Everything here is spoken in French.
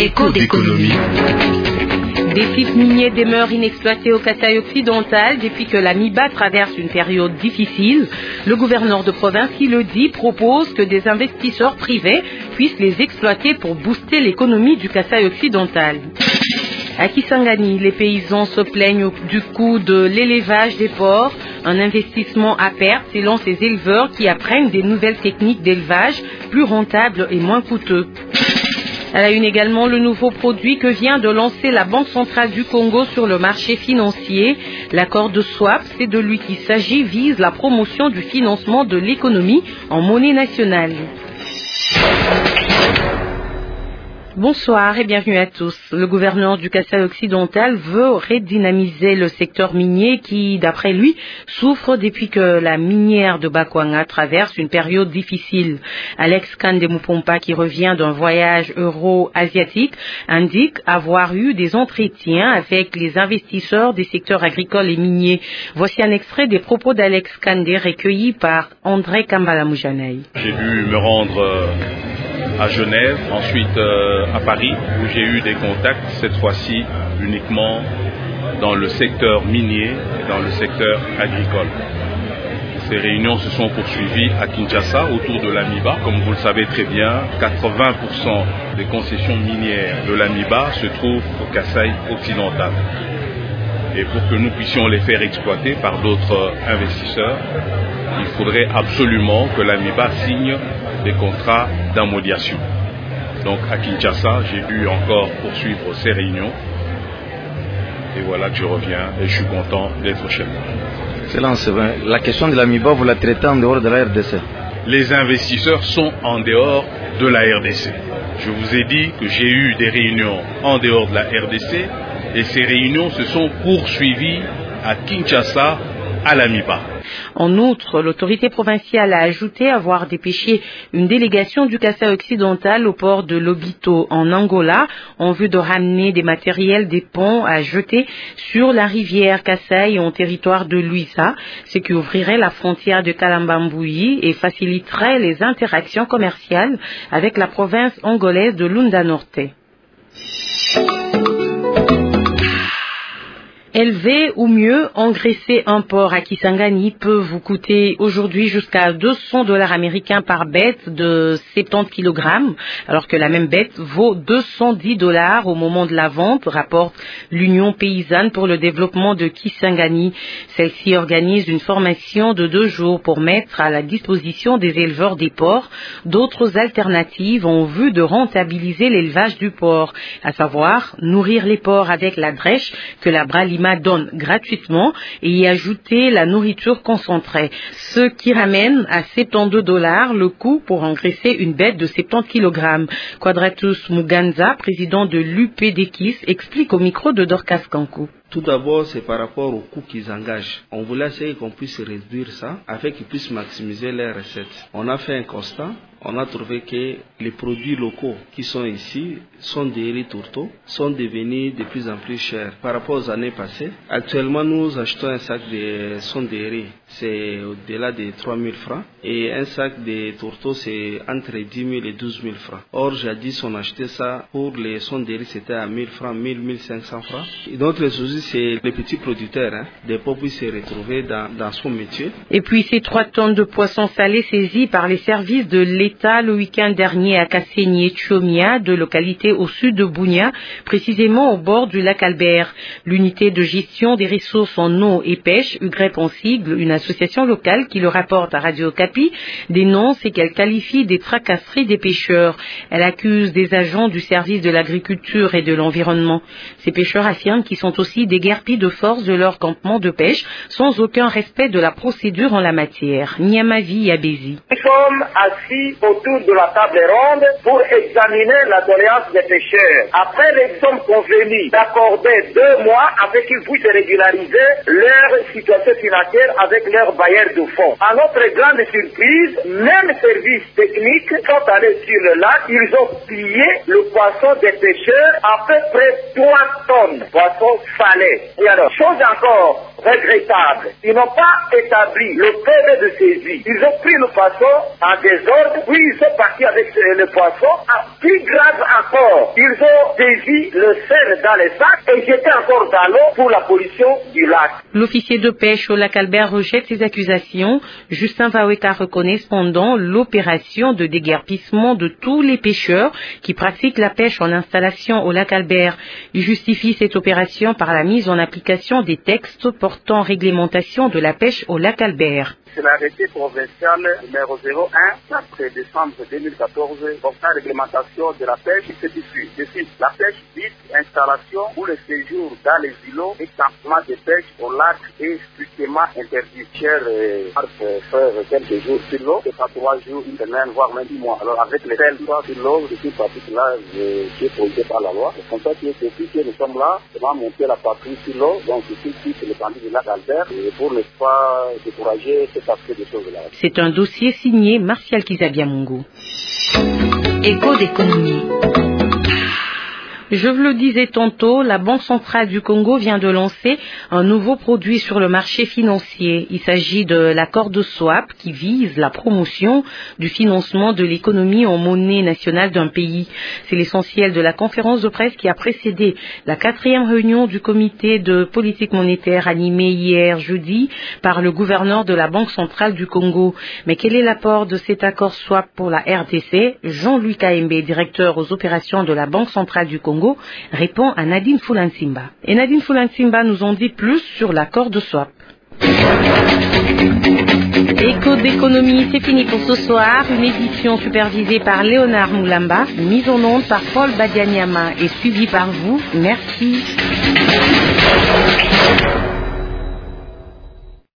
Écho d'économie. Des sites miniers demeurent inexploités au Kasaï occidental depuis que la MIBA traverse une période difficile. Le gouverneur de province, qui le dit, propose que des investisseurs privés puissent les exploiter pour booster l'économie du Kasaï occidental. À Kisangani, les paysans se plaignent du coût de l'élevage des porcs, un investissement à perte selon ces éleveurs qui apprennent des nouvelles techniques d'élevage plus rentables et moins coûteux. À la une également, le nouveau produit que vient de lancer la Banque centrale du Congo sur le marché financier. L'accord de swap, c'est de lui qu'il s'agit, vise la promotion du financement de l'économie en monnaie nationale. Bonsoir et bienvenue à tous. Le gouverneur du Kasaï occidental veut redynamiser le secteur minier qui, d'après lui, souffre depuis que la minière de Bakwanga traverse une période difficile. Alex Kandemupompa, qui revient d'un voyage euro-asiatique, indique avoir eu des entretiens avec les investisseurs des secteurs agricoles et miniers. Voici un extrait des propos d'Alex Kande recueillis par André Kambala-Moujanei. J'ai dû me rendre à Genève, ensuite à Paris, où j'ai eu des contacts, cette fois-ci uniquement dans le secteur minier et dans le secteur agricole. Ces réunions se sont poursuivies à Kinshasa, autour de l'AMIBA. Comme vous le savez très bien, 80% des concessions minières de l'AMIBA se trouvent au Kasaï occidental. Et pour que nous puissions les faire exploiter par d'autres investisseurs, il faudrait absolument que l'AMIBA signe des contrats d'amodiation. Donc à Kinshasa, j'ai dû encore poursuivre ces réunions. Et voilà que je reviens et je suis content d'être chez moi. Excellence, la question de l'AMIBA, vous la traitez en dehors de la RDC? Les investisseurs sont en dehors de la RDC. Je vous ai dit que j'ai eu des réunions en dehors de la RDC et ces réunions se sont poursuivies à Kinshasa, à l'AMIBA. En outre, l'autorité provinciale a ajouté avoir dépêché une délégation du Kasaï occidental au port de Lobito en Angola en vue de ramener des matériels des ponts à jeter sur la rivière Kasaï en territoire de Luisa, ce qui ouvrirait la frontière de Kalambambouyi et faciliterait les interactions commerciales avec la province angolaise de Lunda Norte. Élever ou mieux engraisser un porc à Kisangani peut vous coûter aujourd'hui jusqu'à $200 américains par bête de 70 kg, alors que la même bête vaut $210 au moment de la vente, rapporte l'Union paysanne pour le développement de Kisangani. Celle-ci organise une formation de 2 jours pour mettre à la disposition des éleveurs des porcs d'autres alternatives en vue de rentabiliser l'élevage du porc, à savoir nourrir les porcs avec la drèche que la Bralima donne gratuitement et y ajouter la nourriture concentrée, ce qui ramène à $72 le coût pour engraisser une bête de 70 kg. Quadratus Muganza, président de l'UPDKIS, explique au micro de Dorcas Kankou. Tout d'abord, c'est par rapport au coût qu'ils engagent. On voulait essayer qu'on puisse réduire ça afin qu'ils puissent maximiser leurs recettes. On a fait un constat. On a trouvé que les produits locaux qui sont ici, sont des riz tourteaux, sont devenus de plus en plus chers par rapport aux années passées. Actuellement, nous achetons un sac de son de riz, c'est au-delà de 3 000 francs. Et un sac de tourteaux, c'est entre 10 000 et 12 000 francs. Or, jadis, on achetait ça pour les sons de riz, c'était à 1 000 francs, 1 000, 1 500 francs. Et donc, le souci, c'est les petits producteurs, des pauvres puissent se retrouver dans son métier. Et puis, ces 3 tonnes de poissons salés saisis par les services de l'État le week-end dernier à Kassénié-Tchomia, de localité au sud de Bounia, précisément au bord du lac Albert. L'unité de gestion des ressources en eau et pêche, UGREP en sigle, une association locale qui le rapporte à Radio Okapi, dénonce et qu'elle qualifie des tracasseries des pêcheurs. Elle accuse des agents du service de l'agriculture et de l'environnement. Ces pêcheurs affirment qu'ils sont aussi déguerpis de force de leur campement de pêche, sans aucun respect de la procédure en la matière. Niamavi Yabezi. Nous sommes assis autour de la table ronde pour examiner la doléance des pêcheurs. Après, les sommes convenus d'accorder 2 mois afin qu'ils puissent régulariser leur situation financière avec leurs bailleurs de fonds. À notre grande surprise, même services techniques sont allés sur le lac, ils ont pillé le poisson des pêcheurs à peu près 3 tonnes, poisson salé. Et alors, chose encore, regrettable. Ils n'ont pas établi le PV de saisie. Ils ont pris le poisson en désordre, puis ils sont partis avec le poisson. Plus grave encore, ils ont saisi le sel dans les sacs et jeté encore dans l'eau pour la pollution du lac. L'officier de pêche au lac Albert rejette ces accusations. Justin Vaweka reconnaît cependant l'opération de déguerpissement de tous les pêcheurs qui pratiquent la pêche en installation au lac Albert. Il justifie cette opération par la mise en application des textes portant réglementation de la pêche au lac Albert. C'est l'arrêté provincial numéro 01, 4 décembre 2014, portant réglementation de la pêche qui se diffuse. La pêche dite installation ou le séjour dans les îlots et campements de pêche au lac est strictement interdit. Cher faire quelques jours sur l'eau, c'est pas 3 jours, une semaine, voire même 10 mois. Alors avec les tels soirs sur l'eau, depuis pratique-là, qui est posé par la loi, c'est comme ça que depuis que nous sommes là, on va monter la patrouille sur l'eau, donc ici, c'est l'étendue du lac Albert, et pour ne pas décourager cette aspect des choses là. C'est un dossier signé Martial Kizabiamungu. Écho d'économie. Je vous le disais tantôt, la Banque centrale du Congo vient de lancer un nouveau produit sur le marché financier. Il s'agit de l'accord de swap qui vise la promotion du financement de l'économie en monnaie nationale d'un pays. C'est l'essentiel de la conférence de presse qui a précédé la 4e réunion du comité de politique monétaire animée hier jeudi par le gouverneur de la Banque centrale du Congo. Mais quel est l'apport de cet accord swap pour la RDC? Jean-Louis Kaembe, directeur aux opérations de la Banque centrale du Congo, répond à Nadine Fulansimba. Et Nadine Fulansimba nous en dit plus sur l'accord de swap. Écho d'économie, c'est fini pour ce soir. Une édition supervisée par Léonard Moulamba, mise en onde par Paul Badianyama et suivie par vous. Merci.